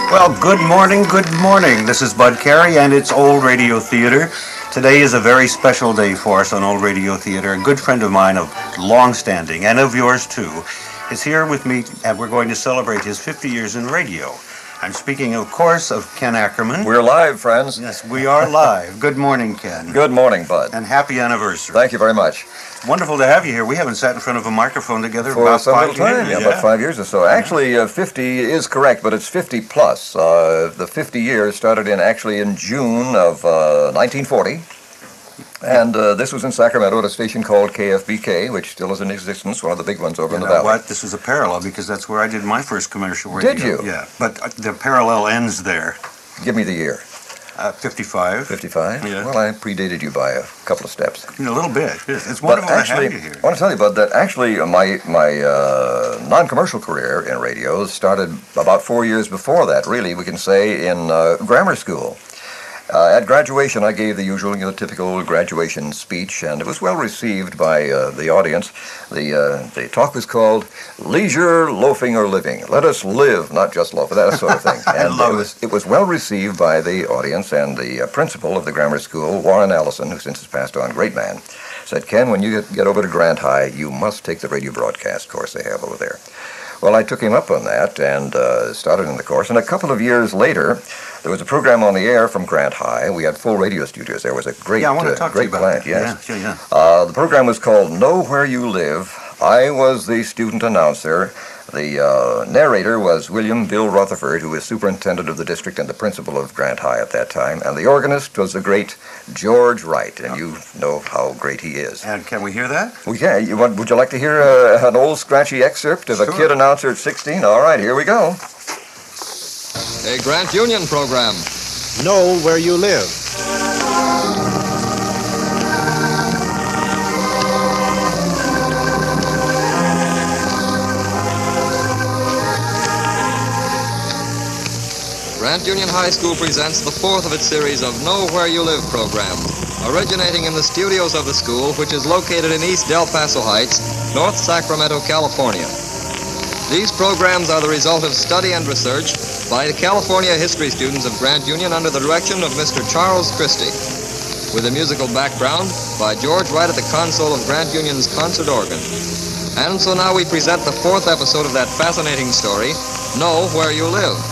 Well, good morning. This is Bud Carey, and it's Old Radio Theater. Today is a very special day for us on Old Radio Theater. A good friend of mine of long-standing, and of yours too, is here with me, and we're going to celebrate his 50 years in radio. I'm speaking, of course, of Ken Ackerman. We're live, friends. Yes, we are live. Good morning, Ken. Good morning, Bud. And happy anniversary. Thank you very much. Wonderful to have you here. We haven't sat in front of a microphone together for about some 5 little time. years. Yeah, about 5 years or so. Actually, 50 is correct, but it's 50 plus. The 50 years started in June of 1940. And this was in Sacramento at a station called KFBK, which still is in existence, one of the big ones over in the valley. What? This was a parallel because that's where I did my first commercial radio. Did you? Yeah, but the parallel ends there. Give me the year. 55. 55? Yeah. Well, I predated you by a couple of steps. A little bit. It's wonderful to have you here. I want to tell you, Bud, that actually my non-commercial career in radio started about 4 years before that, really, we can say, in grammar school. At graduation, I gave the usual, typical graduation speech, and it was well received by the audience. The talk was called "Leisure, Loafing, or Living." Let us live, not just loaf, that sort of thing. And it was well received by the audience, and the principal of the grammar school, Warren Allison, who since has passed on, great man, said, "Ken, when you get over to Grant High, you must take the radio broadcast course they have over there." Well, I took him up on that and started in the course, and a couple of years later, there was a program on the air from Grant High. We had full radio studios. There was a great, I want to talk great to you about plant. That. Yes. Yeah. The program was called "Know Where You Live." I was the student announcer. The narrator was William Bill Rutherford, who was superintendent of the district and the principal of Grant High at that time. And the organist was the great George Wright, and you know how great he is. And can we hear that? We can. Would you like to hear an old scratchy excerpt of a kid announcer at 16? All right, here we go. A Grant Union program. Know where you live. Grant Union High School presents the fourth of its series of Know Where You Live programs, originating in the studios of the school, which is located in East Del Paso Heights, North Sacramento, California. These programs are the result of study and research by the California history students of Grant Union under the direction of Mr. Charles Christie, with a musical background by George Wright at the console of Grant Union's concert organ. And so now we present the fourth episode of that fascinating story, Know Where You Live.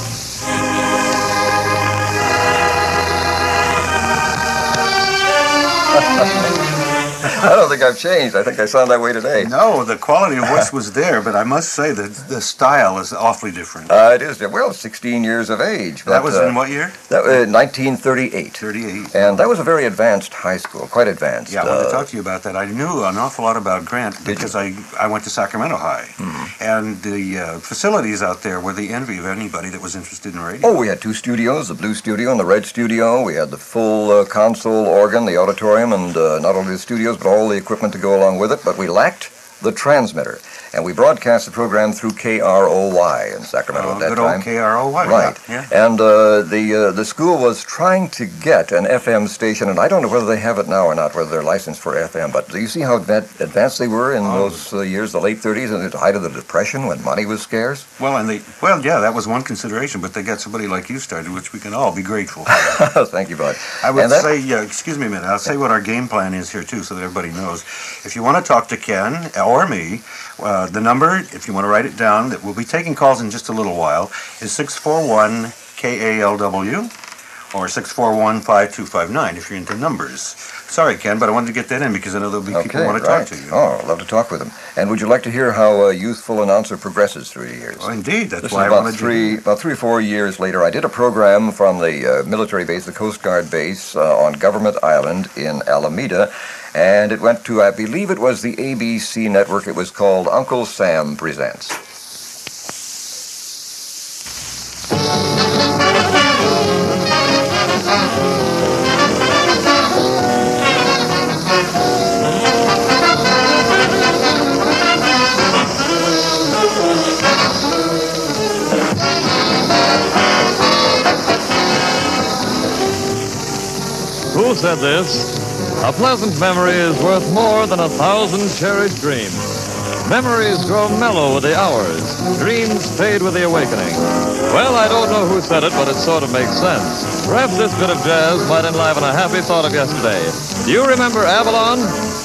I don't think I've changed. I think I sound that way today. No, the quality of voice was there, but I must say that the style is awfully different. It is. Well, 16 years of age. That was in what year? That was 1938. 38. And that was a very advanced high school, quite advanced. Yeah, I wanted to talk to you about that. I knew an awful lot about Grant because I went to Sacramento High. Mm-hmm. And the facilities out there were the envy of anybody that was interested in radio. Oh, we had two studios, the Blue Studio and the Red Studio. We had the full console organ, the auditorium, and not only the studios, but all the equipment to go along with it. But we lacked the transmitter. And we broadcast the program through KROY in Sacramento at that good time. Good old KROY. Right. Yeah. And the school was trying to get an FM station, and I don't know whether they have it now or not, whether they're licensed for FM, but do you see how advanced they were in those years, the late 30s, and the height of the Depression when money was scarce? Well, yeah, that was one consideration, but they got somebody like you started, which we can all be grateful for. Thank you, Bud. I would say, excuse me a minute, I'll say what our game plan is here, too, so that everybody knows. If you want to talk to Ken or me, the number, if you want to write it down, that we'll be taking calls in just a little while, is 641-KALW or 641-5259 if you're into numbers. Sorry, Ken, but I wanted to get that in because I know there'll be people who want to talk to you. Oh, I'd love to talk with them. And would you like to hear how a youthful announcer progresses through the years? Oh, indeed. That's this why is I wanted to... About 3 or 4 years later, I did a program from the military base, the Coast Guard base, on Government Island in Alameda. And it went to, I believe it was the ABC network. It was called Uncle Sam Presents. Who said this? A pleasant memory is worth more than 1,000 cherished dreams. Memories grow mellow with the hours. Dreams fade with the awakening. Well, I don't know who said it, but it sort of makes sense. Perhaps this bit of jazz might enliven a happy thought of yesterday. Do you remember Avalon?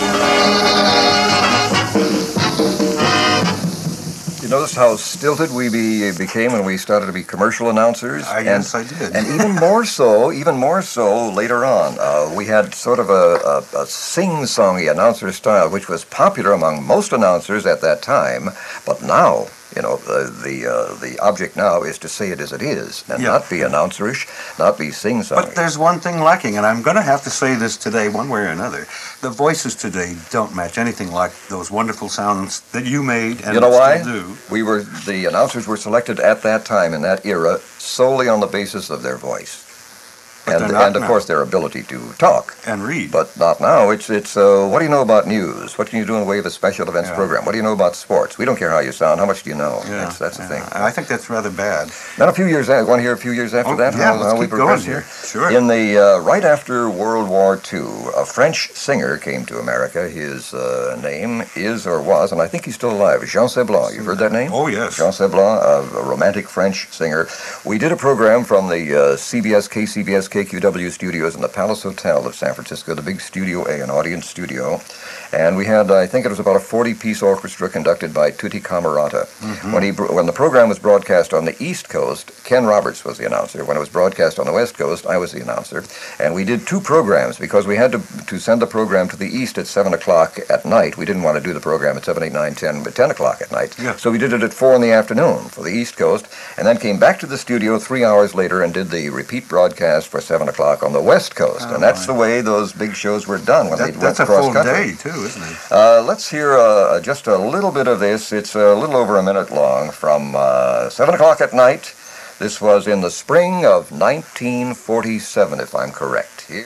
You notice how stilted we became when we started to be commercial announcers? Yes, I did. And even more so later on. We had sort of a sing-songy announcer style, which was popular among most announcers at that time. But now, the object now is to say it as it is, and not be announcerish, not be sing-songy. But there's one thing lacking, and I'm going to have to say this today, one way or another. The voices today don't match anything like those wonderful sounds that you made, and you know why? Still do. The announcers were selected at that time in that era solely on the basis of their voice. And of course their ability to talk and read, but not now. It's what do you know about news? What can you do in the way of a special events program? What do you know about sports? We don't care how you sound. How much do you know? That's the thing. I think that's rather bad. Then a few years. Want to hear a few years after that? Let's keep going here. Sure. In the right after World War II, a French singer came to America. His name is or was, and I think he's still alive, Jean Sablon. You've heard that name? Oh yes. Jean Sablon, a romantic French singer. We did a program from the CBS, KCBS, KQW studios in the Palace Hotel of San Francisco, the big Studio A, an audience studio. And we had, I think it was about a 40-piece orchestra conducted by Tutti Camerata. Mm-hmm. When the program was broadcast on the East Coast, Ken Roberts was the announcer. When it was broadcast on the West Coast, I was the announcer. And we did two programs because we had to send the program to the East at 7 o'clock at night. We didn't want to do the program at 7, 8, 9, 10, but 10 o'clock at night. Yeah. So we did it at 4 in the afternoon for the East Coast, and then came back to the studio 3 hours later and did the repeat broadcast for 7 o'clock on the West Coast. And that's the way those big shows were done when they went cross country. That's a full day, too, isn't it? Let's hear just a little bit of this. It's a little over a minute long from 7 o'clock at night. This was in the spring of 1947, if I'm correct. Here.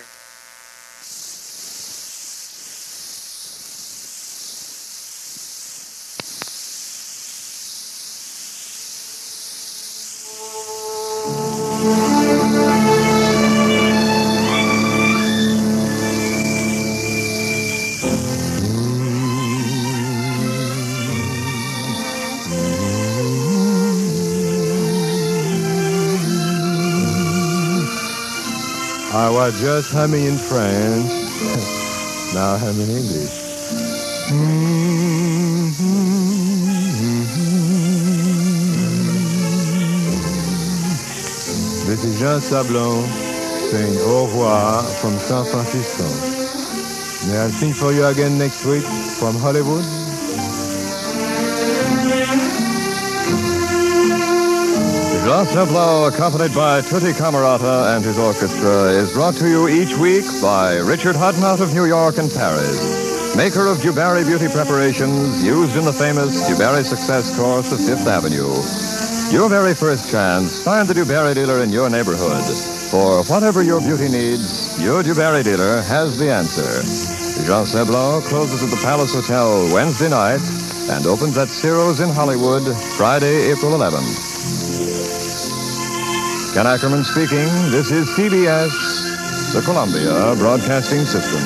I was just humming in French, now humming English. This is Jean Sablon saying au revoir from San Francisco. May I sing for you again next week from Hollywood? Jean Sablon, accompanied by Tutti Camerata and his orchestra, is brought to you each week by Richard Hutton out of New York and Paris, maker of DuBarry Beauty Preparations used in the famous DuBarry Success Course of Fifth Avenue. Your very first chance, find the DuBarry dealer in your neighborhood. For whatever your beauty needs, your DuBarry dealer has the answer. Jean Sablon closes at the Palace Hotel Wednesday night and opens at Ciro's in Hollywood Friday, April 11th. Ken Ackerman speaking. This is CBS, the Columbia Broadcasting System.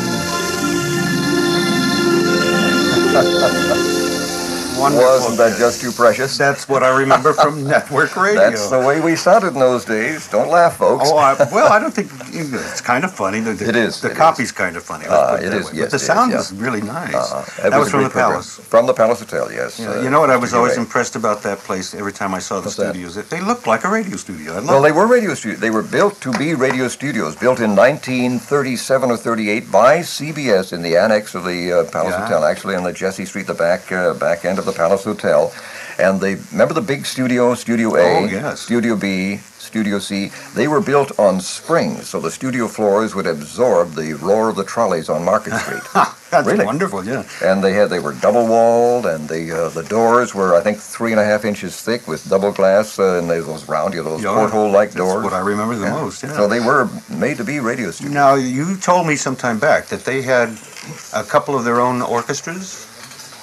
Wonderful. Wasn't that just too precious? That's what I remember from network radio. That's the way we sounded in those days. Don't laugh, folks. Oh, I don't think it's kind of funny. It is. The copy's kind of funny. It is. Yes, but the sound is really nice. That was from the Palace. From the Palace Hotel, yes. Yeah, you know what? I was always impressed about that place. Every time I saw the studios, they looked like a radio studio. Well, they were radio studios. They were built to be radio studios. Built in 1937 or 38 by CBS in the annex of the Palace Hotel, actually on the Jesse Street, the back end of the Palace Hotel. And remember the big studio, Studio A, Studio B, Studio C? They were built on springs, so the studio floors would absorb the roar of the trolleys on Market Street. That's wonderful, yeah. And they were double walled, and the doors were, I think, 3.5 inches thick with double glass, and those round, those porthole-like doors. That's what I remember the most, yeah. So they were made to be radio studios. Now, you told me some time back that they had a couple of their own orchestras.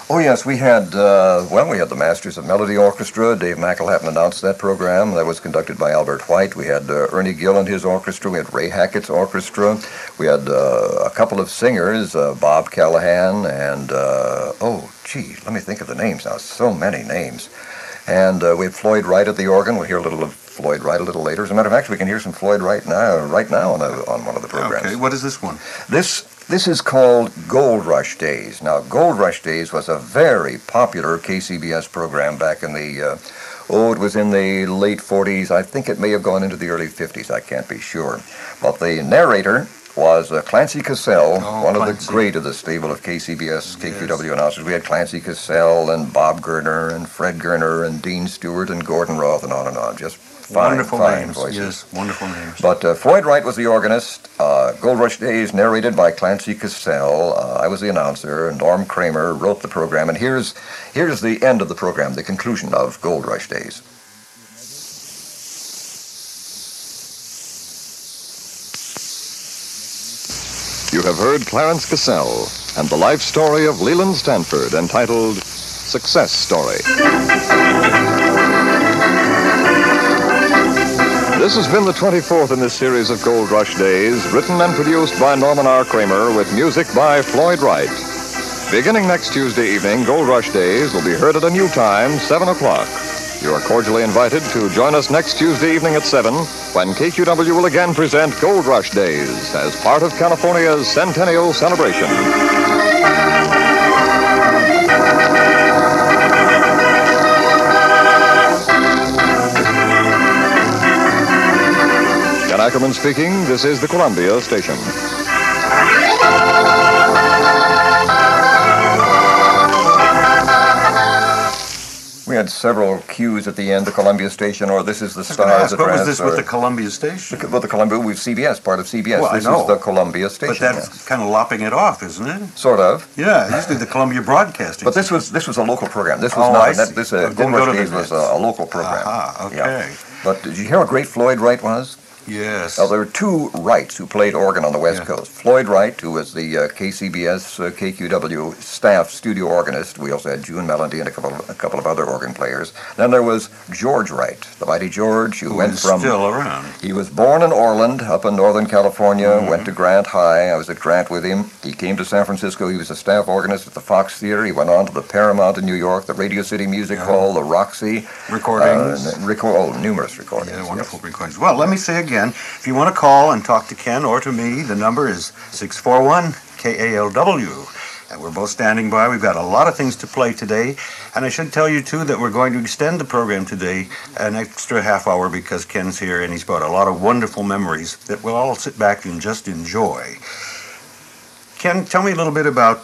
Oh, yes, we had the Masters of Melody Orchestra. Dave McElhatton announced that program. That was conducted by Albert White. We had Ernie Gill and his orchestra. We had Ray Hackett's orchestra. We had a couple of singers, Bob Callahan and, let me think of the names now. So many names. And we had Floyd Wright at the organ. We'll hear a little of Floyd Wright a little later. As a matter of fact, we can hear some Floyd Wright right now on one of the programs. Okay, what is this one? This is called Gold Rush Days. Now, Gold Rush Days was a very popular KCBS program back in the, it was in the late 40s. I think it may have gone into the early 50s. I can't be sure. But the narrator was Clancy Cassell, one of the great of the stable of KCBS, KQW announcers. We had Clancy Cassell and Bob Gerner and Fred Gerner and Dean Stewart and Gordon Roth and on. Just fine names. Voices. Yes, wonderful names. But Floyd Wright was the organist. Gold Rush Days narrated by Clancy Cassell. I was the announcer. Norm Kramer wrote the program. And here's the end of the program, the conclusion of Gold Rush Days. You have heard Clarence Cassell and the life story of Leland Stanford, entitled Success Story. This has been the 24th in this series of Gold Rush Days, written and produced by Norman R. Kramer, with music by Floyd Wright. Beginning next Tuesday evening, Gold Rush Days will be heard at a new time, 7 o'clock. You are cordially invited to join us next Tuesday evening at 7, when KQW will again present Gold Rush Days as part of California's centennial celebration. Ken Ackerman speaking. This is the Columbia Station. We had several cues at the end, the Columbia Station, or This is the Stars Address. What was this with the Columbia Station? Well, the Columbia, we've CBS, part of CBS. Well, this I know. is the Columbia Station. But that's kind of lopping it off, isn't it? Sort of. Yeah, usually the Columbia Broadcasting. But this was a local program. This was Gold Rush Days was a local program. Aha, okay. Yeah. But did you hear how great Floyd Wright was? Yes. Now, there were two Wrights who played organ on the West Coast. Floyd Wright, who was the KCBS, KQW staff studio organist. We also had June Melody and a couple of other organ players. Then there was George Wright, the mighty George, who went from... still around. He was born in Orland, up in Northern California, went to Grant High. I was at Grant with him. He came to San Francisco. He was a staff organist at the Fox Theater. He went on to the Paramount in New York, the Radio City Music Hall, the Roxy. Recordings. Numerous recordings. Yeah, wonderful recordings. Well, let me say again, if you want to call and talk to Ken or to me, the number is 641-KALW. And we're both standing by. We've got a lot of things to play today. And I should tell you, too, that we're going to extend the program today an extra half hour because Ken's here and he's brought a lot of wonderful memories that we'll all sit back and just enjoy. Ken, tell me a little bit about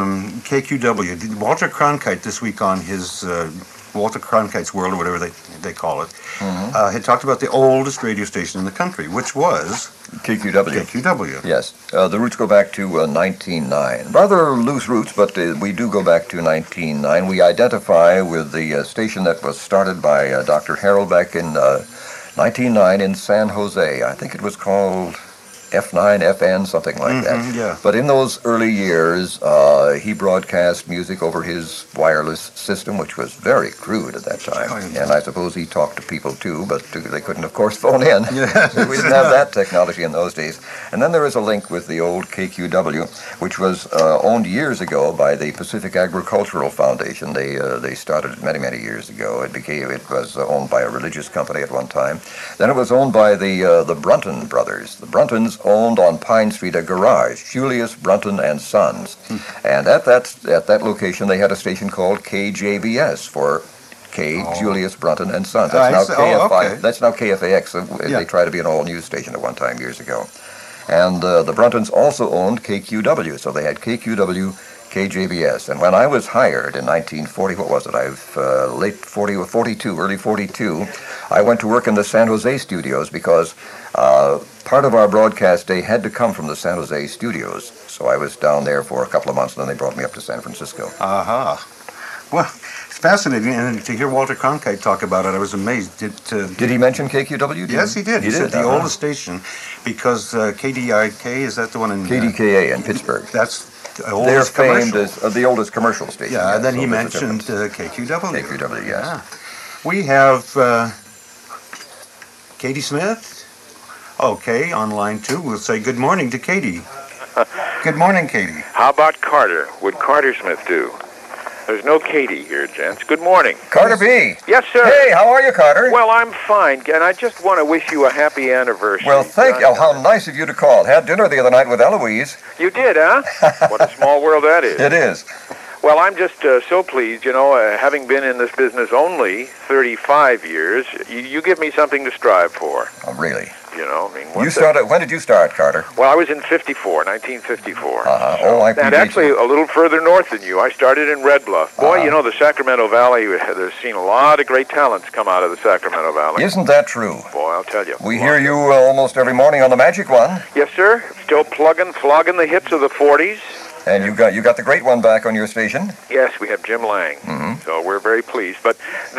KQW. Walter Cronkite this week on his... Walter Cronkite's World, or whatever they call it, had talked about the oldest radio station in the country, which was... KQW. KQW. Yes. The roots go back to 1909. Rather loose roots, but we do go back to 1909. We identify with the station that was started by Dr. Harold Beck in 1909 in San Jose. I think it was called... F9, FN, something like that. Yeah. But in those early years, he broadcast music over his wireless system, which was very crude at that time. And I suppose he talked to people too, but they couldn't, of course, phone in. Yes. We didn't have that technology in those days. And then there is a link with the old KQW, which was owned years ago by the Pacific Agricultural Foundation. They started it many, many years ago. It was owned by a religious company at one time. Then it was owned by the Brunton brothers. The Bruntons owned on Pine Street a garage, Julius Brunton and Sons. And at that location they had a station called KJBS for Julius Brunton and Sons. That's now KFI. That's now KFAX. They tried to be an all-news station at one time years ago. And the Bruntons also owned KQW, so they had KQW, KJBS. And when I was hired in 1940, what was it? Late 40 or 42, early 42, I went to work in the San Jose studios because part of our broadcast day had to come from the San Jose studios. So I was down there for a couple of months, and then they brought me up to San Francisco. Aha. Well, it's fascinating, and to hear Walter Cronkite talk about it, I was amazed. Did he mention KQW? Yes, he did. He said the oldest station, because KDIK, is that the one in... KDKA in Pittsburgh. That's The They're oldest famed commercial. as the oldest commercial station. Yeah, yes, and then so he there's a mentioned difference. KQW. KQW, yes. Yeah. We have Katie Smith. Okay, on line 2, we'll say good morning to Katie. Good morning, Katie. How about Carter? Would Carter Smith do? There's no Katie here, gents. Good morning. Carter B. Yes, sir. Hey, how are you, Carter? Well, I'm fine, and I just want to wish you a happy anniversary. Well, thank you. How nice of you to call. Had dinner the other night with Eloise. You did, huh? What a small world that is. It is. Well, I'm just so pleased, having been in this business only 35 years, you give me something to strive for. Oh, really? When did you start, Carter? Well, I was in 1954. Uh-huh. Oh, I And actually, a little further north than you. I started in Red Bluff. Boy, the Sacramento Valley, there's seen a lot of great talents come out of the Sacramento Valley. Isn't that true? Boy, I'll tell you. We hear you almost every morning on the Magic One. Yes, sir. Still flogging the hits of the 40s. And you got the great one back on your station. Yes, we have Jim Lang. Mm-hmm. So we're very pleased. But,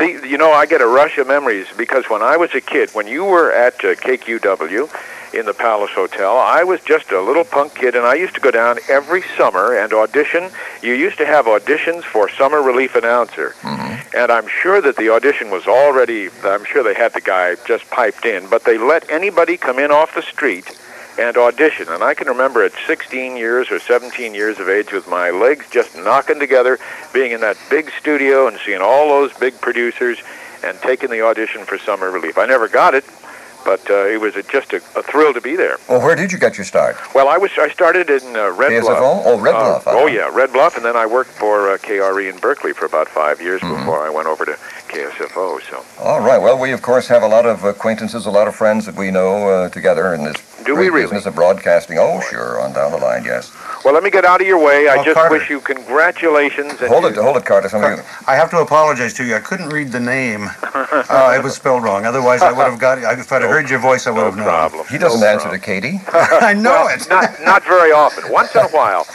I get a rush of memories because when I was a kid, when you were at KQW in the Palace Hotel, I was just a little punk kid, and I used to go down every summer and audition. You used to have auditions for summer relief announcer. Mm-hmm. And I'm sure that the audition was I'm sure they had the guy just piped in, but they let anybody come in off the street and audition. And I can remember at 16 years or 17 years of age with my legs just knocking together, being in that big studio and seeing all those big producers and taking the audition for Summer Relief. I never got it, but it was just a thrill to be there. Well, where did you get your start? Well, I started in Red KSFO? Bluff. Oh, Red Bluff. Oh, yeah, Red Bluff, and then I worked for KRE in Berkeley for about 5 years before I went over to KSFO. So. All right. Well, we, of course, have a lot of acquaintances, a lot of friends that we know together in this great business of broadcasting. Oh, sure, on down the line, yes. Well, let me get out of your way. I just Carter. wish you congratulations. And Hold it, Carter. I have to apologize to you. I couldn't read the name. It was spelled wrong. Otherwise, I would have got it. If I'd have heard your voice, I would have known. Problem. He doesn't answer to Katie. I know it. Not very often. Once in a while.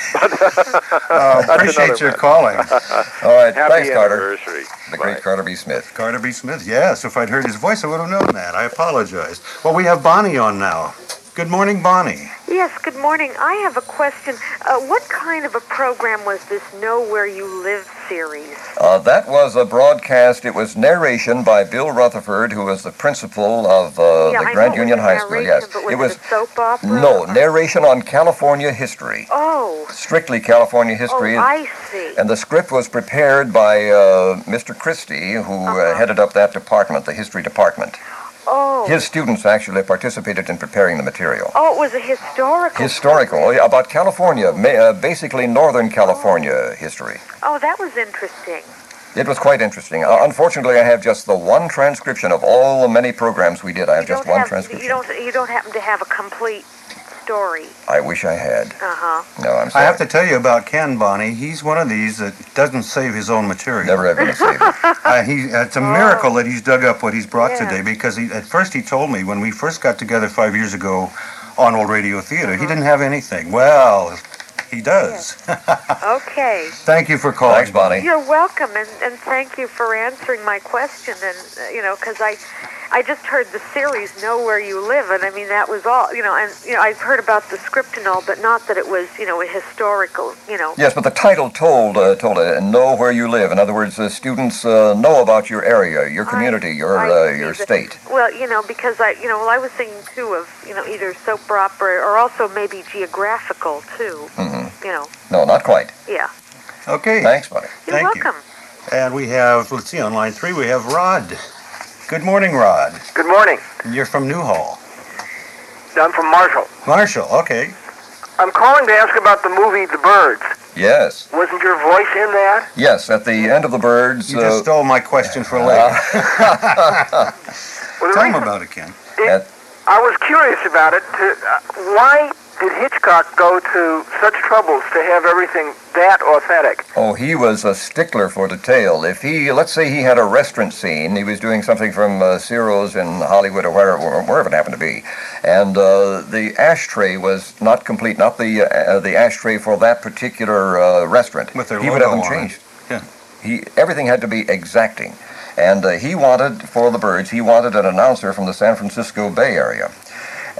Appreciate your calling. All right. Happy Thanks, Carter. anniversary. The great Carter B. Smith. Carter B. Smith, yes. If I'd heard his voice, I would have known that. I apologize. Well, we have Bonnie on now. Good morning, Bonnie. Yes, good morning. I have a question. What kind of a program was this Know Where You Live series? That was a broadcast. It was narration by Bill Rutherford, who was the principal of the Grand Union High School. Yes, but was it a soap opera? No, narration on California history. Oh. Strictly California history. Oh, I see. And the script was prepared by Mr. Christie, who headed up that department, the history department. Oh. His students actually participated in preparing the material. Oh, it was a historical. Historical, about California, basically Northern California history. Oh, that was interesting. It was quite interesting. Unfortunately, I have just the one transcription of all the many programs we did. I have just one transcription. You don't happen to have a complete story. I wish I had. No, I'm I sorry. have to tell you about Ken, Bonnie. He's one of these that doesn't save his own material. Never have been a saver. It's a miracle that he's dug up what he's brought Yeah. today, because at first he told me when we first got together 5 years ago on Old Radio Theater, he didn't have anything. Well, he does. Okay. Thank you for calling. Thanks, Bonnie. You're welcome, and thank you for answering my question. And because I just heard the series Know Where You Live, and I mean that was all. I've heard about the script and all, but not that it was a historical. Yes, but the title told it, Know Where You Live. In other words, students know about your area, your community, your state. Well, because I was thinking too of either soap opera or also maybe geographical too. No, not quite. Yeah. Okay. Thanks, buddy. You're Thank you. welcome. And we have, let's see, on line 3 we have Rod. Good morning, Rod. Good morning. You're from Newhall. I'm from Marshall. Marshall, okay. I'm calling to ask about the movie The Birds. Yes. Wasn't your voice in that? Yes, at the end of The Birds. You just stole my question for later. Well, Tell him about it, Ken. I was curious about it. Why did Hitchcock go to such troubles to have everything that authentic? Oh, he was a stickler for detail. Let's say he had a restaurant scene, he was doing something from Ciro's in Hollywood or wherever it happened to be, and the ashtray was not complete, not the ashtray for that particular restaurant. With their He would have them logo on it. changed. Yeah. Everything had to be exacting. And he wanted, for The Birds, he wanted an announcer from the San Francisco Bay Area.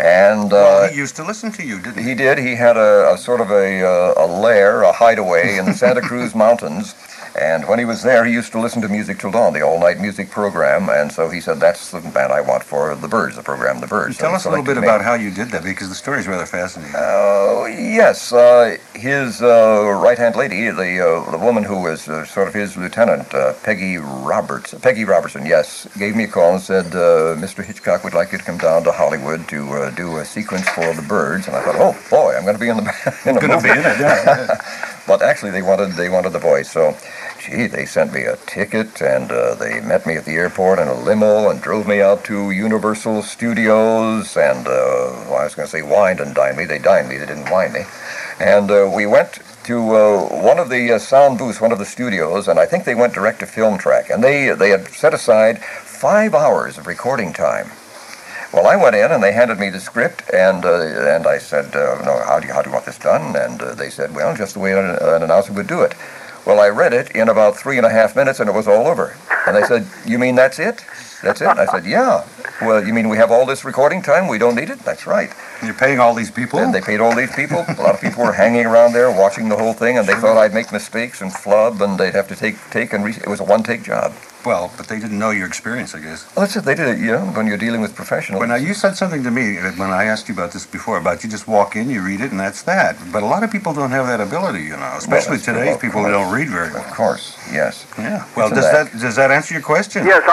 And well, he used to listen to you, didn't he? He did. He had a sort of a lair, a hideaway in the Santa Cruz Mountains. And when he was there, he used to listen to Music Till Dawn, the all-night music program. And so he said, that's the band I want for the Birds, the program The Birds. Tell us a little bit about how you did that, because the story is rather fascinating. Yes. His right-hand lady, the woman who was sort of his lieutenant, Peggy Robertson, yes, gave me a call and said, Mr. Hitchcock would like you to come down to Hollywood to do a sequence for the Birds. And I thought, oh, boy, I'm going to be in the movie. Be in it, yeah. But actually, they wanted the voice, so... Gee, they sent me a ticket, and they met me at the airport in a limo and drove me out to Universal Studios, and well, I was going to say wined and dined me. They dined me, they didn't wine me. And we went to one of the sound booths, one of the studios, and I think they went direct to film track, and they had set aside 5 hours of recording time. Well, I went in and they handed me the script, and I said, no, how do you want this done? And they said, well, just the way an announcer would do it. Well, I read it in about 3.5 minutes, and it was all over. And they said, you mean that's it? That's it? I said, yeah. Well, you mean we have all this recording time? We don't need it? That's right. You're paying all these people? And they paid all these people. A lot of people were hanging around there watching the whole thing, and they thought I'd make mistakes and flub, and they'd have to take it was a one-take job. Well, but they didn't know your experience, I guess. Well, that's it. They did it, when you're dealing with professionals. Well, now, you said something to me when I asked you about this before, about you just walk in, you read it, and that's that. But a lot of people don't have that ability, especially today's people who don't read very well. Of course, yes. Yeah. Well, does that answer your question? Yes,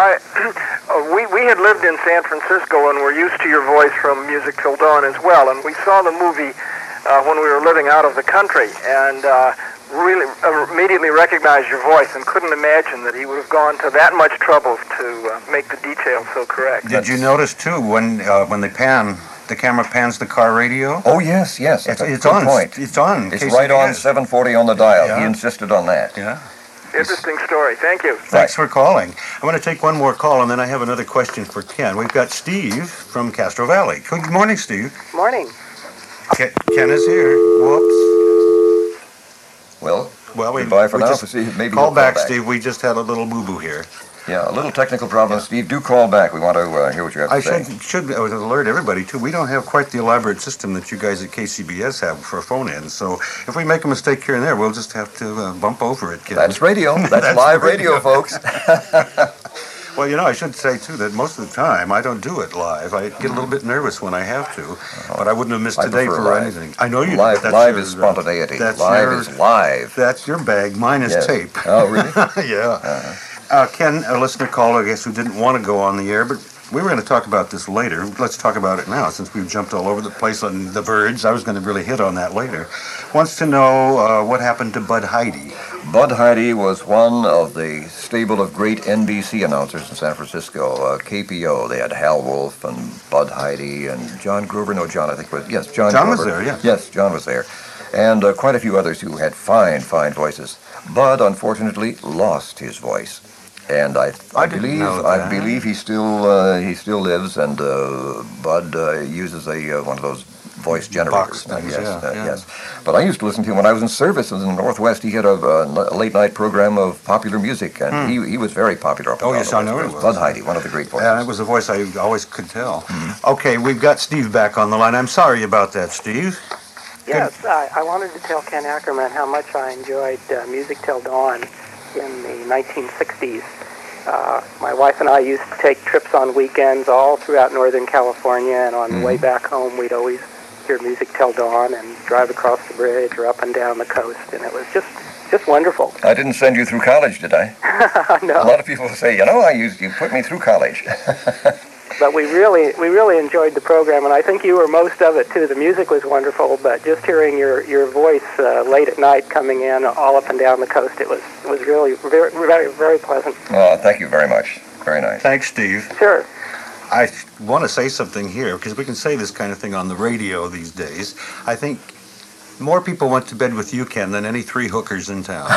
we had lived in San Francisco and were used to your voice from Music Till Dawn as well, and we saw the movie when we were living out of the country, and really immediately recognized your voice and couldn't imagine that he would have gone to that much trouble to make the details so correct. Did you notice, too, when the camera pans the car radio? Oh, yes. It's on. Point. It's on. It's right on 740 on the dial. Yeah. He insisted on that. Yeah. Interesting story. Thank you. Thanks for calling. I'm going to take one more call, and then I have another question for Ken. We've got Steve from Castro Valley. Good morning, Steve. Morning. Ken is here. Whoops. Well, we goodbye for now. Maybe call back, Steve. We just had a little boo-boo here. Yeah, a little technical problem. Steve, do call back. We want to hear what you have to say. I should alert everybody, too. We don't have quite the elaborate system that you guys at KCBS have for a phone-in. So if we make a mistake here and there, we'll just have to bump over it, Ken. That's radio. That's live radio, folks. Well, I should say, too, that most of the time I don't do it live. I get a little bit nervous when I have to, but I wouldn't have missed today for live. anything. I know you do. Live is spontaneity. Live is live. That's your bag. Mine is tape. Oh, really? Yeah. Ken, a listener called, I guess, who didn't want to go on the air, but we were going to talk about this later. Let's talk about it now, since we've jumped all over the place on the Birds. I was going to really hit on that later. Wants to know what happened to Bud Heide. Bud Heide was one of the stable of great NBC announcers in San Francisco, KPO. They had Hal Wolf and Bud Heide and John Gruber. No, John, I think was, yes, John Gruber. Was there, yeah. Yes, John was there. And quite a few others who had fine voices. Bud, unfortunately, lost his voice. And I believe he still lives, and Bud uses one of those voice generators. Things, yes. But I used to listen to him when I was in service in the Northwest. He had a late night program of popular music, and he was very popular. Oh, yes, I know he was. Bud Heide, one of the great voices. Yeah, it was a voice I always could tell. Okay, we've got Steve back on the line. I'm sorry about that, Steve. Yes, I wanted to tell Ken Ackerman how much I enjoyed Music Till Dawn in the 1960s. My wife and I used to take trips on weekends all throughout Northern California, and on the way back home, we'd always hear Music Till Dawn and drive across the bridge or up and down the coast, and it was just wonderful. I didn't send you through college, did I? No. A lot of people say, you put me through college. But we really enjoyed the program, and I think you were most of it too. The music was wonderful, but just hearing your voice late at night coming in all up and down the coast, it was really very, very, very pleasant. Oh, thank you very much. Very nice. Thanks, Steve. Sure. I want to say something here, because we can say this kind of thing on the radio these days. I think more people went to bed with you, Ken, than any 3 hookers in town.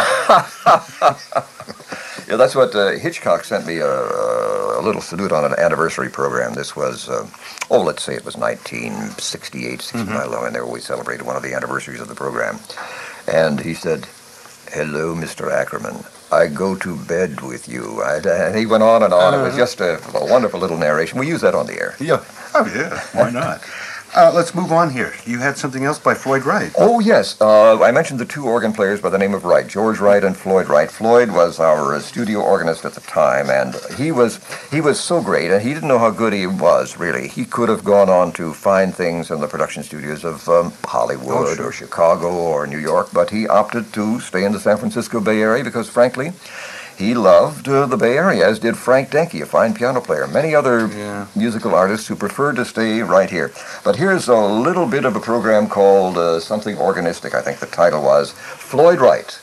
Yeah, that's what Hitchcock sent me a little salute on an anniversary program. This was, let's say it was 1968, 69, and there we celebrated one of the anniversaries of the program. And he said, "Hello, Mr. Ackerman. I go to bed with you." And he went on and on. It was just a wonderful little narration. We use that on the air. Yeah. Oh, yeah. Why not? Let's move on here. You had something else by Floyd Wright. Oh, yes. I mentioned the two organ players by the name of Wright, George Wright and Floyd Wright. Floyd was our studio organist at the time, and he was so great, and he didn't know how good he was, really. He could have gone on to find things in the production studios of Hollywood or Chicago or New York, but he opted to stay in the San Francisco Bay Area because, frankly, he loved the Bay Area, as did Frank Denke, a fine piano player. Many other musical artists who preferred to stay right here. But here's a little bit of a program called Something Organistic, I think the title was. Floyd Wright.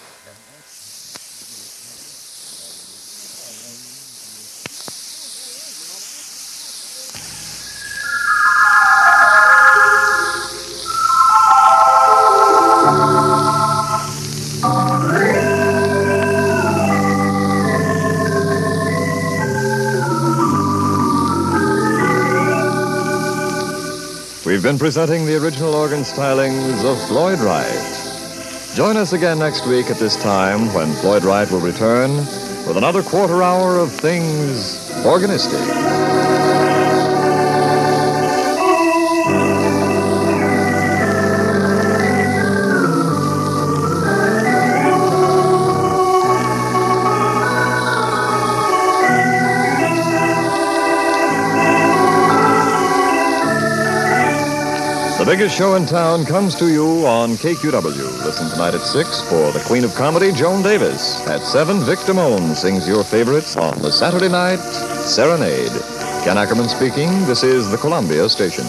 We've been presenting the original organ stylings of Floyd Wright. Join us again next week at this time when Floyd Wright will return with another quarter hour of things organistic. The biggest show in town comes to you on KQW. Listen tonight at 6 for the Queen of Comedy, Joan Davis. At 7, Vic Damone sings your favorites on the Saturday Night Serenade. Ken Ackerman speaking. This is the Columbia Station.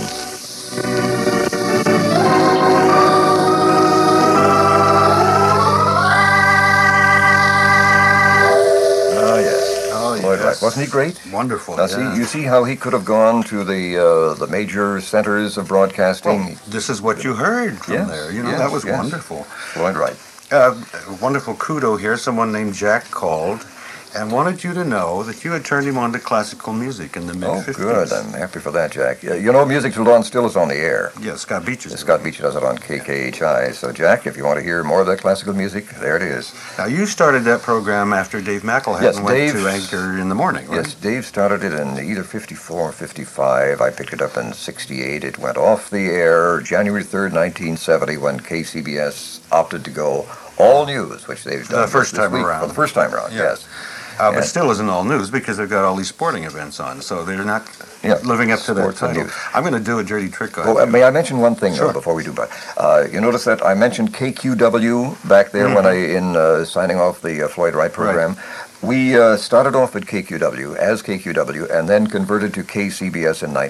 Wasn't he great? Wonderful. Now, you see how he could have gone to the major centers of broadcasting. Well, this is what you heard from there. You know, that was wonderful. Floyd Wright. Wonderful kudo here. Someone named Jack called and wanted you to know that you had turned him on to classical music in the mid-50s. Oh, good. I'm happy for that, Jack. You know, Music Till Dawn still is on the air. Yeah, Scott Beecher. Scott Beecher does it on KKHI. So, Jack, if you want to hear more of that classical music, there it is. Now, you started that program after Dave McElhatton went to anchor in the morning, right? Yes, Dave started it in either 54 or 55. I picked it up in 68. It went off the air January 3rd, 1970, when KCBS opted to go all news, which they've done the first time around. For the first time around, yes. But still isn't all news because they've got all these sporting events on, so they're not living up to their title. I'm going to do a dirty trick on you. May I mention one thing, though, before we do, Bud? You notice that I mentioned KQW back there when in signing off the Floyd Wright program. Right. We started off at KQW, as KQW, and then converted to KCBS in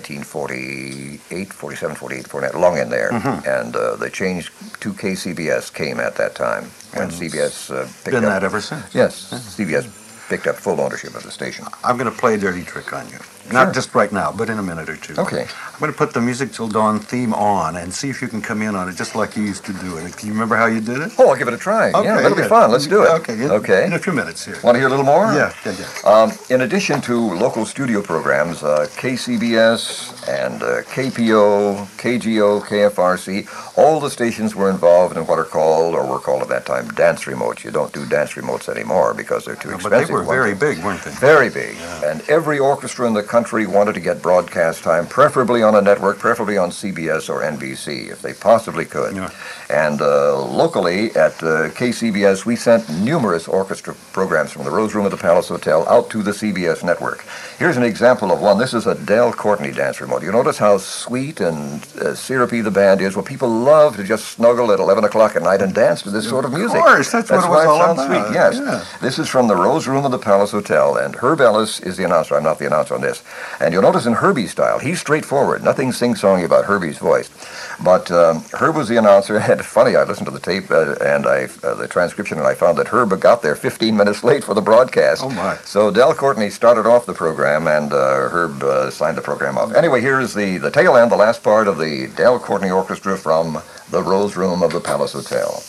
1948, 47, 48, 49, along in there. And the change to KCBS came at that time, when CBS picked up. Been that ever since. Yes, CBS picked up full ownership of the station. I'm going to play a dirty trick on you. Not just right now, but in a minute or two. Okay. I'm going to put the Music Till Dawn theme on and see if you can come in on it just like you used to do it. Can you remember how you did it? Oh, I'll give it a try. Okay, that'll be fun. Let's do it. Okay. In a few minutes here. Want to hear a little more? Yeah. In addition to local studio programs, KCBS and KPO, KGO, KFRC, all the stations were involved in what were called at that time, dance remotes. You don't do dance remotes anymore because they're too expensive. But they were very big, weren't they? Very big. Yeah. And every orchestra in the country wanted to get broadcast time, preferably on a network, preferably on CBS or NBC, if they possibly could. Yeah. And locally at KCBS, we sent numerous orchestra programs from the Rose Room of the Palace Hotel out to the CBS network. Here's an example of one. This is a Del Courtney dance remote. You notice how sweet and syrupy the band is? Well, people love to just snuggle at 11 o'clock at night and dance to this sort of music. Of course, that's what it was all about. Sweet. Yes. Yeah. This is from the Rose Room of the Palace Hotel, and Herb Ellis is the announcer. I'm not the announcer on this. And you'll notice in Herbie's style, he's straightforward. Nothing sing-songy about Herbie's voice. But Herb was the announcer. And funny, I listened to the tape and the transcription, and I found that Herb got there 15 minutes late for the broadcast. Oh, my. So Del Courtney started off the program, and Herb signed the program off. Anyway, here's the tail end, the last part of the Del Courtney Orchestra from the Rose Room of the Palace Hotel.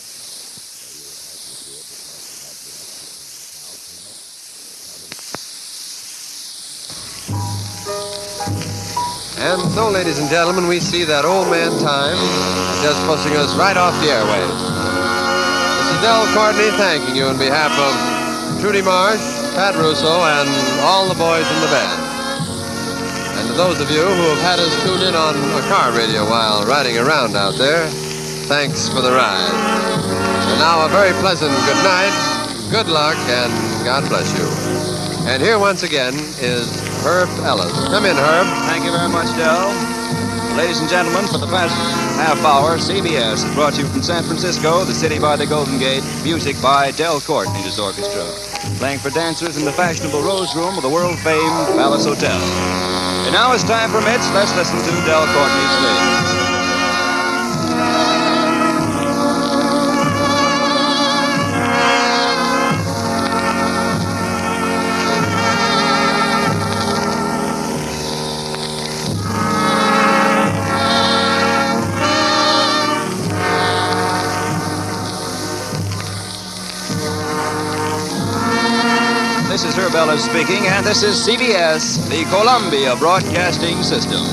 And so, ladies and gentlemen, we see that old man time just pushing us right off the airwaves. This is Del Courtney thanking you on behalf of Trudy Marsh, Pat Russo, and all the boys in the band. And to those of you who have had us tune in on a car radio while riding around out there, thanks for the ride. And now a very pleasant good night, good luck, and God bless you. And here once again is Herb Ellis. Come in, Herb. Thank you very much, Del. Ladies and gentlemen, for the past half hour, CBS has brought you from San Francisco, the city by the Golden Gate, music by Del Courtney and his orchestra, playing for dancers in the fashionable Rose Room of the world-famed Palace Hotel. And now, as time permits, let's listen to Del Courtney's theme. This is Herb Ellis speaking, and this is CBS, the Columbia Broadcasting System.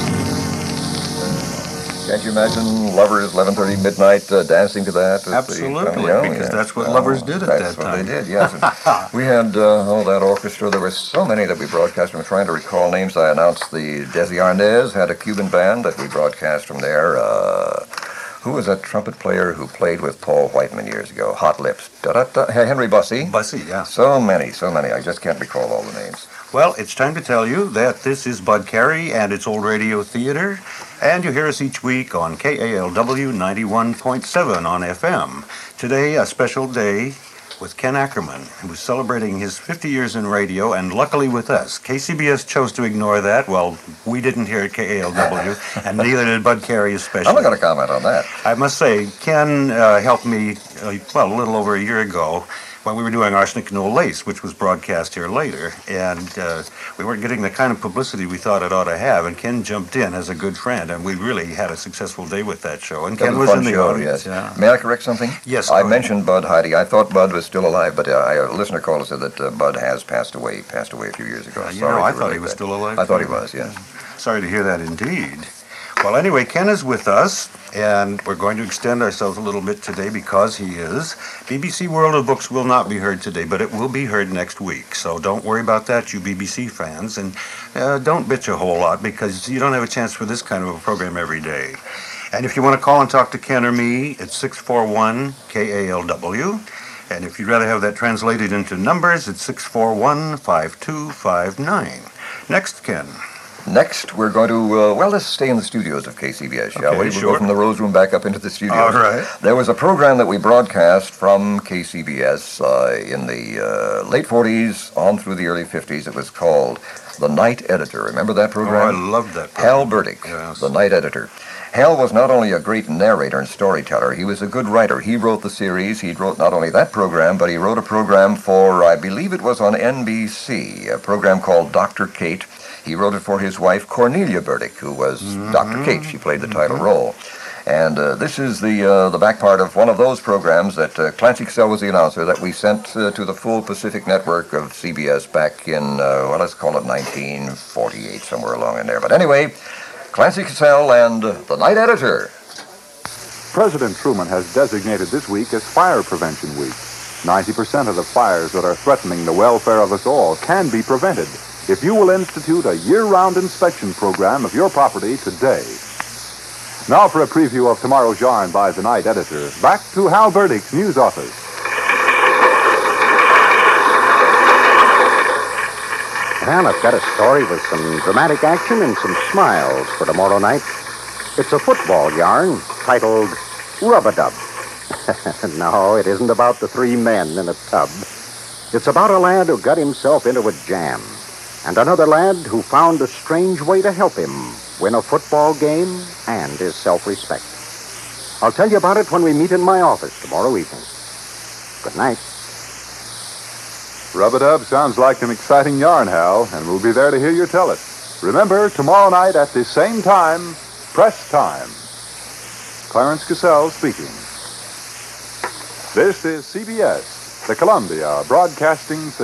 Can't you imagine lovers, 11:30 midnight, dancing to that? Absolutely, because that's what lovers did at that time. That's what they did, yes. We had that orchestra. There were so many that we broadcast. I'm trying to recall names. I announced the Desi Arnaz had a Cuban band that we broadcast from there. Who was that trumpet player who played with Paul Whiteman years ago? Hot Lips. Henry Bussey. Bussey, yeah. So many. I just can't recall all the names. Well, it's time to tell you that this is Bud Carey and it's Old Radio Theater, and you hear us each week on KALW 91.7 on FM. Today, a special day with Ken Ackerman, who's celebrating his 50 years in radio, and luckily with us. KCBS chose to ignore that. Well, we didn't hear at KALW, and neither did Bud Carey especially. I'm not going to comment on that. I must say, Ken helped me, a little over a year ago, when we were doing Arsenic No Lace, which was broadcast here later, and we weren't getting the kind of publicity we thought it ought to have, and Ken jumped in as a good friend, and we really had a successful day with that show, and Ken was in the audience. Yes. Yeah. May I correct something? Yes. I mentioned Bud, Heidi. I thought Bud was still alive, but a listener called and said that Bud has passed away a few years ago. I thought he was still alive. I thought he was, yes. Sorry to hear that indeed. Well, anyway, Ken is with us, and we're going to extend ourselves a little bit today because he is. BBC World of Books will not be heard today, but it will be heard next week. So don't worry about that, you BBC fans, and don't bitch a whole lot because you don't have a chance for this kind of a program every day. And if you want to call and talk to Ken or me, it's 641-KALW. And if you'd rather have that translated into numbers, it's 641-5259. Next, Ken. Next, we're going to, let's stay in the studios of KCBS, shall we? We'll go from the Rose Room back up into the studios. All right. There was a program that we broadcast from KCBS in the late 40s on through the early 50s. It was called The Night Editor. Remember that program? Oh, I loved that program. Hal Burdick, yes. The Night Editor. Hal was not only a great narrator and storyteller, he was a good writer. He wrote the series. He wrote not only that program, but he wrote a program for, I believe it was on NBC, a program called Dr. Kate. He wrote it for his wife, Cornelia Burdick, who was Dr. Kate. She played the title role. And this is the back part of one of those programs that Clancy Cassell was the announcer that we sent to the full Pacific network of CBS back in, let's call it 1948, somewhere along in there. But anyway, Clancy Cassell and The Night Editor. President Truman has designated this week as Fire Prevention Week. 90% of the fires that are threatening the welfare of us all can be prevented if you will institute a year-round inspection program of your property today. Now for a preview of tomorrow's yarn by The Night Editor. Back to Hal Burdick's news office. Well, I've got a story with some dramatic action and some smiles for tomorrow night. It's a football yarn titled Rub-a-Dub. No, it isn't about the three men in a tub. It's about a lad who got himself into a jam, and another lad who found a strange way to help him win a football game and his self-respect. I'll tell you about it when we meet in my office tomorrow evening. Good night. Rub-a-Dub sounds like an exciting yarn, Hal, and we'll be there to hear you tell it. Remember, tomorrow night at the same time, press time. Clarence Cassell speaking. This is CBS, the Columbia Broadcasting System.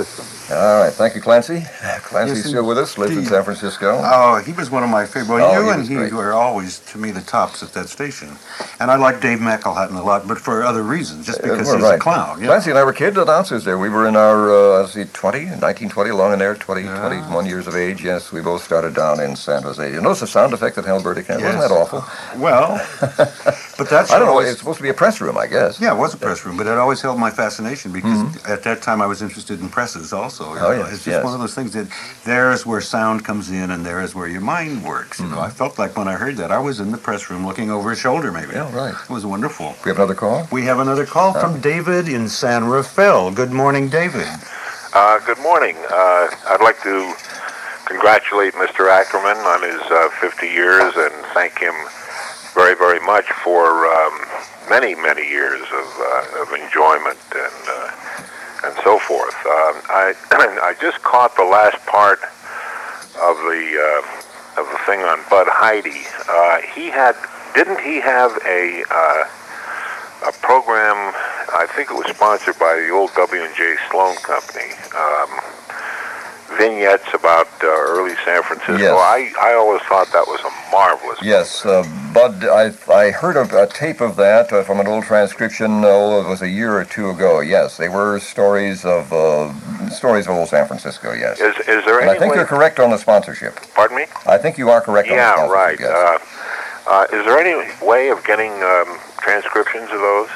All right. Thank you, Clancy. Clancy's Yes, still with us, lives in indeed. San Francisco. Oh, he was one of my favorite. Well, Oh, you he and was he great. were always, to me, the tops at that station. And I like Dave McElhatton a lot, but for other reasons, just because Well, he's right. a clown. Yeah. Clancy and I were kid announcers there. We were in our, 1920, along in there, 21 years of age. Yes, we both started down in San Jose. You notice the sound effect that Hal Burdick had? Wasn't Yes. that awful? Well, but that's I don't know. always- It's supposed to be a press room, I guess. Yeah, it was a press room, but it always held my fascination because at that time I was interested in presses also. You Oh, know. yes, It's just yes. one of those things that there's where sound comes in and there is where your mind works. You know, I felt like when I heard that I was in the press room looking over his shoulder maybe. Yeah, right. It was wonderful. We have another call? We have another call from David in San Rafael. Good morning, David. Good morning. I'd like to congratulate Mr. Ackerman on his 50 years and thank him very, very much for many, many years of enjoyment and so forth. I just caught the last part of the thing on Bud Heidi. Didn't he have a program? I think it was sponsored by the old W&J Sloan Company. Vignettes about early San Francisco. Yes. I always thought that was a marvelous. Yes, Bud, I heard a tape of that from an old transcription. It was a year or two ago. Yes, they were stories of old San Francisco. Yes. Is there And any I think way? you're correct on the sponsorship. Pardon me? I think you are correct on the Yeah, sponsorship. right. Yes. Is there any way of getting transcriptions of those?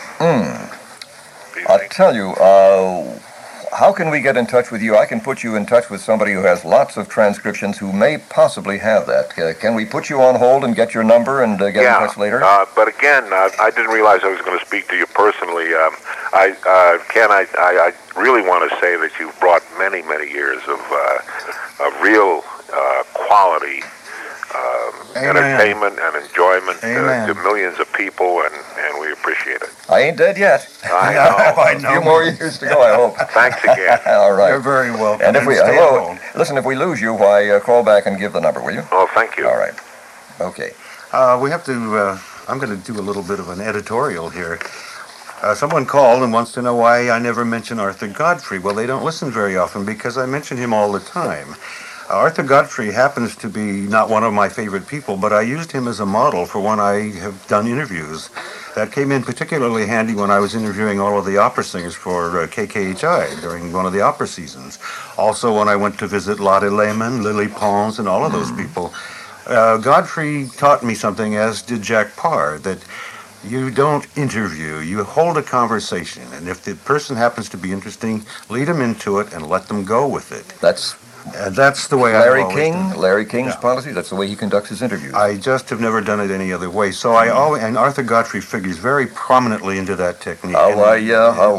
I'll tell you, how can we get in touch with you? I can put you in touch with somebody who has lots of transcriptions who may possibly have that. Can we put you on hold and get your number and get in touch later? But again, I didn't realize I was going to speak to you personally. Ken, I really want to say that you've brought many, many years of real quality entertainment and enjoyment to millions of people, and we appreciate it. I ain't dead yet. I know. I A few more years to go, I hope. Thanks again. All right. You're very welcome. And if we stay hello, on listen, if we lose you, why call back and give the number, will you? Oh, thank you. All right. Okay. We have to, I'm going to do a little bit of an editorial here. Someone called and wants to know why I never mention Arthur Godfrey. Well, they don't listen very often because I mention him all the time. Arthur Godfrey happens to be not one of my favorite people, but I used him as a model for when I have done interviews. That came in particularly handy when I was interviewing all of the opera singers for KKHI during one of the opera seasons. Also when I went to visit Lotte Lehman, Lily Pons, and all of those people. Godfrey taught me something, as did Jack Parr, that you don't interview, you hold a conversation. And if the person happens to be interesting, lead them into it and let them go with it. That's the way Larry I've always King, done it. Larry King's policy. That's the way he conducts his interviews. I just have never done it any other way. So and Arthur Godfrey figures very prominently into that technique. How are you?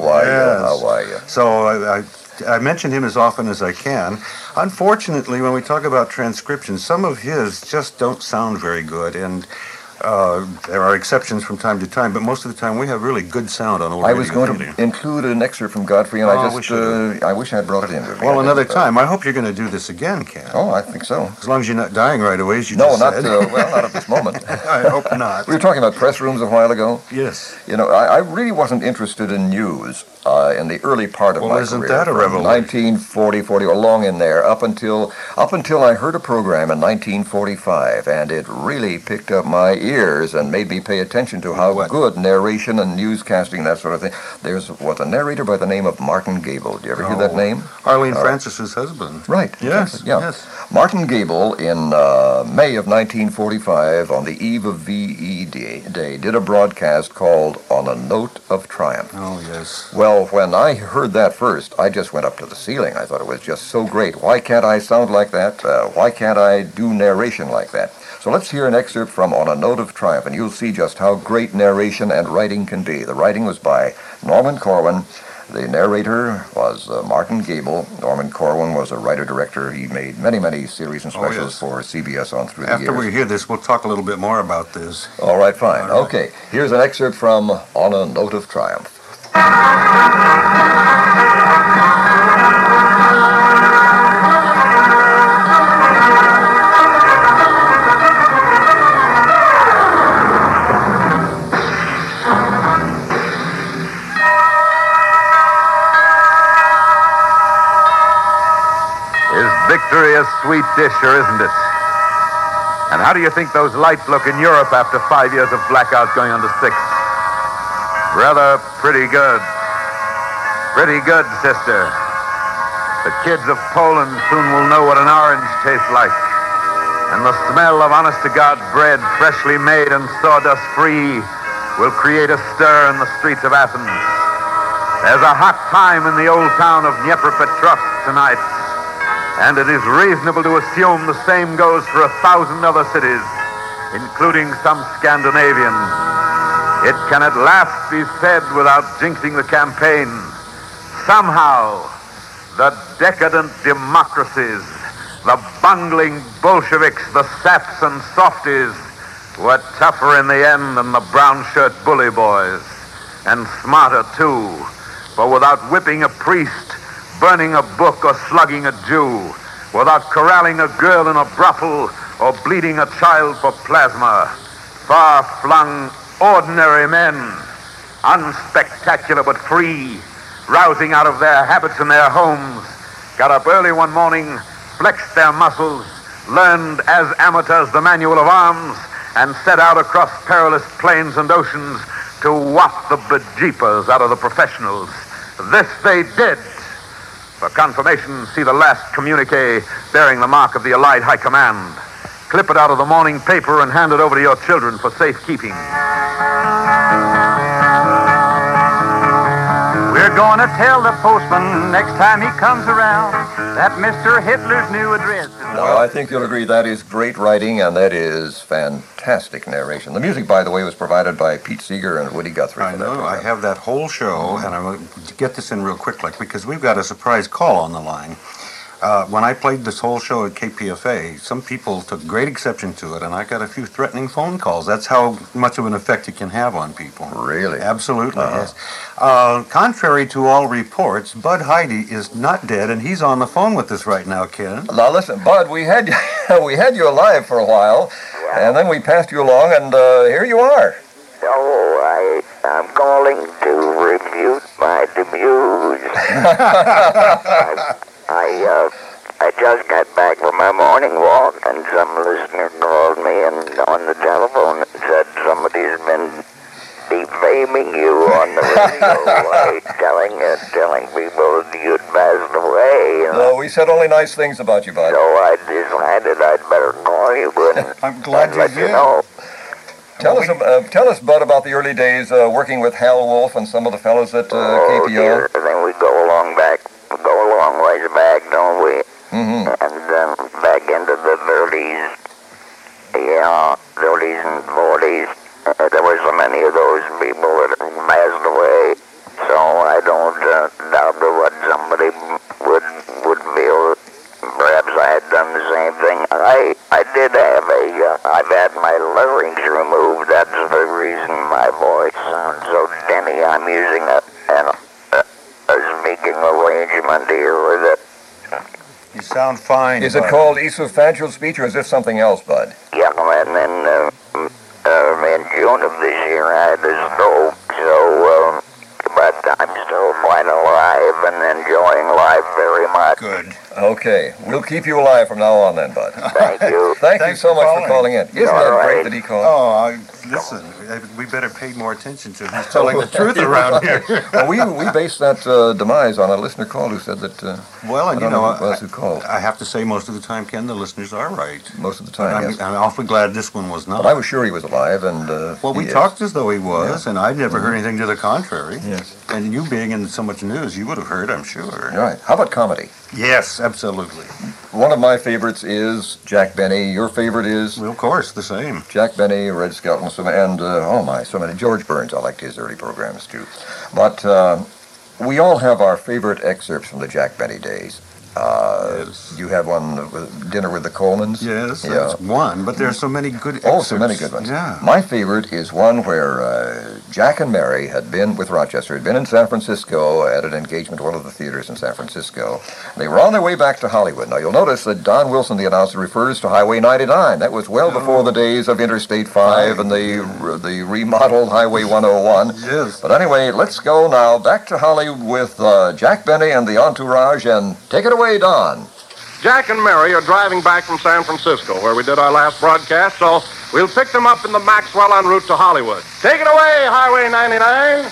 Yes. So I mention him as often as I can. Unfortunately, when we talk about transcription, some of his just don't sound very good, and there are exceptions from time to time, but most of the time we have really good sound on old I radio was going theater. to include an excerpt from Godfrey, and I wish I had brought it in with me. Well, another time. I hope you're going to do this again, Ken. Oh, I think so. As long as you're not dying right away, as you No, just not said. not at this moment. I hope not. We were talking about press rooms a while ago. Yes. You know, I really wasn't interested in news in the early part of my isn't career. that a from revelation? 1940, along in there, up until I heard a program in 1945, and it really picked up my ears and made me pay attention to how good narration and newscasting, that sort of thing. There's a narrator by the name of Martin Gable. Do you ever hear that name? Arlene Francis's husband. Right. Yes. Exactly, yeah. Yes. Martin Gable, in May of 1945, on the eve of VE Day, did a broadcast called On a Note of Triumph. Oh, yes. Well, when I heard that first, I just went up to the ceiling. I thought it was just so great. Why can't I sound like that? Why can't I do narration like that? So let's hear an excerpt from On a Note of Triumph, and you'll see just how great narration and writing can be. The writing was by Norman Corwin. The narrator was Martin Gable. Norman Corwin was a writer-director. He made many, many series and specials for CBS on through the years. After we hear this, we'll talk a little bit more about this. All right, fine. Okay, here's an excerpt from On a Note of Triumph. a sweet dish, sure isn't it? And how do you think those lights look in Europe after 5 years of blackouts going on to 6? Rather pretty good. Pretty good, sister. The kids of Poland soon will know what an orange tastes like. And the smell of honest-to-God bread, freshly made and sawdust-free, will create a stir in the streets of Athens. There's a hot time in the old town of Dnepropetrovsk tonight, and it is reasonable to assume the same goes for 1,000 other cities, including some Scandinavian. It can at last be said without jinxing the campaign. Somehow, the decadent democracies, the bungling Bolsheviks, the saps and softies, were tougher in the end than the brown-shirt bully boys, and smarter, too. For without whipping a priest, burning a book, or slugging a Jew, without corralling a girl in a brothel, or bleeding a child for plasma, far-flung, ordinary men, unspectacular but free, rousing out of their habits and their homes, got up early one morning, flexed their muscles, learned as amateurs the manual of arms, and set out across perilous plains and oceans to waft the bejeepers out of the professionals. This they did. For confirmation, see the last communique bearing the mark of the Allied High Command. Clip it out of the morning paper and hand it over to your children for safekeeping. We're going to tell the postman next time he comes around that Mr. Hitler's new address is... Well, I think you'll agree that is great writing, and that is fantastic narration. The music, by the way, was provided by Pete Seeger and Woody Guthrie. I know. I have that whole show, and I'm going to get this in real quick, because we've got a surprise call on the line. When I played this whole show at KPFA, some people took great exception to it, and I got a few threatening phone calls. That's how much of an effect it can have on people. Really? Absolutely, yes. Contrary to all reports, Bud Heidi is not dead, and he's on the phone with us right now, Ken. Now, listen, Bud, we had you alive for a while, and then we passed you along, and here you are. Oh, I'm calling to refute my demuse. I just got back from my morning walk, and some listener called me and on the telephone and said somebody's been defaming you on the radio, telling people that you'd passed away. No, we said only nice things about you, Bud. So I decided I'd better call you and, I'm glad and let you you did. know. Tell us, Bud, about the early days working with Hal Wolf and some of the fellows at KPO. Dear, then we go a long ways back, don't we? Mm-hmm. And back into the 30s. Yeah, 30s and 40s. There were so many of those people that passed away. So I don't doubt what somebody would feel. Perhaps I had done the same thing. I did have I've had my larynx removed. That's the reason my voice sounds so tinny. I'm using a speaking arrangement here with it. You sound fine, Is it Bud. called esophageal speech, or is this something else, Bud? Yeah, and then in June of this year I had a stroke, so but I'm still quite alive and enjoying life very much. Good. Okay, we'll keep you alive from now on then, Bud. Thank you. Thank you so much for calling in. Isn't that great that he called? Oh, listen, we better pay more attention to who's telling the truth around here. Well, we based that demise on a listener call who said that... Well, and I don't know who it was who called. I have to say most of the time, Ken, the listeners are right. Most of the time, I'm, yes. I'm awfully glad this one was not. But I was sure he was alive, and... well, we he talked is. as though he was, and I'd never heard anything to the contrary. Yes. And you being in so much news, you would have heard, I'm sure. Right. How about comedy? Yes, absolutely. One of my favorites is Jack Benny. Your favorite is? Well, of course, the same. Jack Benny, Red Skelton, and so many. George Burns. I liked his early programs, too. But we all have our favorite excerpts from the Jack Benny days. Yes. You have one with Dinner with the Colemans? Yes, that's one, but there are so many good excerpts. Oh, so many good ones. Yeah. My favorite is one where Jack and Mary had been with Rochester, had been in San Francisco at an engagement at one of the theaters in San Francisco. They were on their way back to Hollywood. Now, you'll notice that Don Wilson, the announcer, refers to Highway 99. That was well before the days of Interstate 5 and the remodeled Highway 101. Yes. But anyway, let's go now back to Hollywood with Jack Benny and the entourage, and take it away, Don. Jack and Mary are driving back from San Francisco, where we did our last broadcast, so we'll pick them up in the Maxwell en route to Hollywood. Take it away, Highway 99.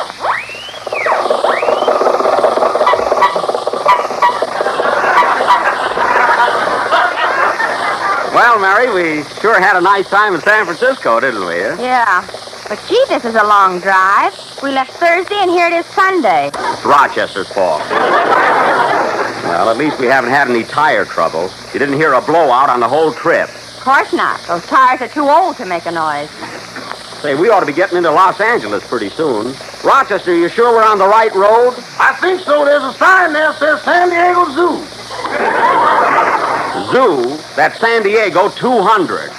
Well, Mary, we sure had a nice time in San Francisco, didn't we? Yeah. But, gee, this is a long drive. We left Thursday, and here it is Sunday. It's Rochester's fault. Well, at least we haven't had any tire trouble. You didn't hear a blowout on the whole trip. Of course not. Those tires are too old to make a noise. Say, we ought to be getting into Los Angeles pretty soon. Rochester, you sure we're on the right road? I think so. There's a sign there that says San Diego Zoo. Zoo? That's San Diego 200.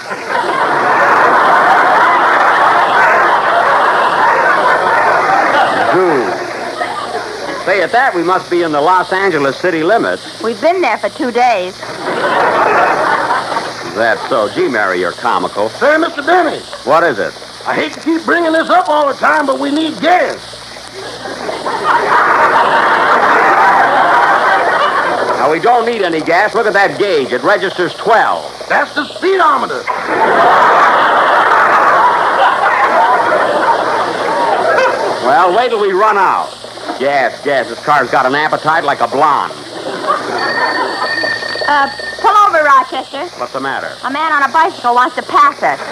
Zoo. Say, at that, we must be in the Los Angeles city limits. We've been there for 2 days. Is that so? Gee, Mary, you're comical. Say, Mr. Denny. What is it? I hate to keep bringing this up all the time, but we need gas. Now, we don't need any gas. Look at that gauge. It registers 12. That's the speedometer. Well, wait till we run out. Gas. This car's got an appetite like a blonde. Pull over, Rochester. What's the matter? A man on a bicycle wants to pass us.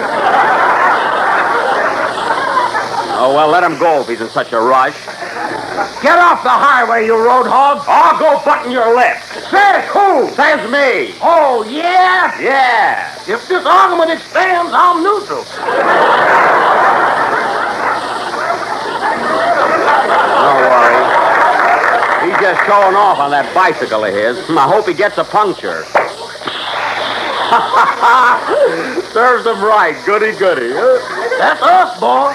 Oh, well, let him go if he's in such a rush. Get off the highway, you road hog. I'll go button your lips. Says who? Says me. Oh, yeah? Yeah. If this argument extends, I'm neutral. Don't worry. He's just showing off on that bicycle of his. I hope he gets a puncture. Serves him right. Goody. That's us, boy.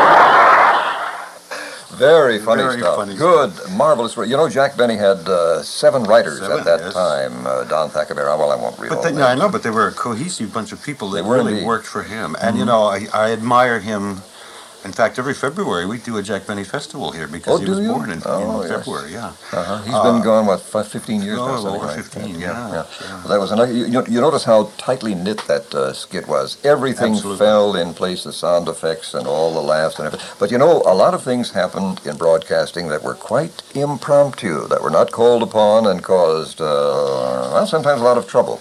Very funny stuff. Good, marvelous. You know, Jack Benny had 7 writers at that time. Don Thackleberry. Well, I won't read all that. I know, but they were a cohesive bunch of people that were really indeed. worked for him. And, you know, I admire him. In fact, every February we do a Jack Benny festival here because he was born in February, yeah. He's been gone, 15 years now? Over Right? 15, yeah. Well, that was another. You notice how tightly knit that skit was. Everything fell in place, the sound effects and all the laughs and everything. But you know, a lot of things happened in broadcasting that were quite impromptu, that were not called upon and caused, sometimes a lot of trouble.